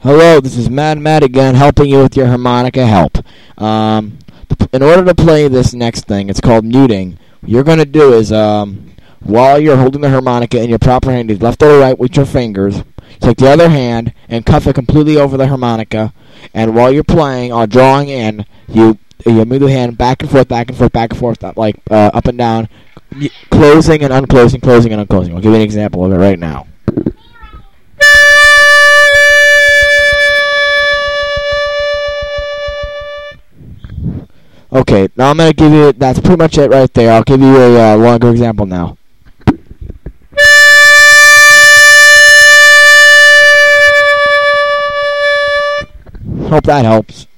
Hello, this is Mad Matt again, helping you with your harmonica help. In order to play this next thing, it's called muting. What you're going to do is, while you're holding the harmonica in your proper hand, either left or right with your fingers, take the other hand and cuff it completely over the harmonica. And while you're playing or drawing in, you move the hand back and forth, back and forth, back and forth, like up and down, closing and unclosing, closing and unclosing. I'll give you an example of it right now. Okay, now I'm going to give you, that's pretty much it right there. I'll give you a longer example now. Hope that helps.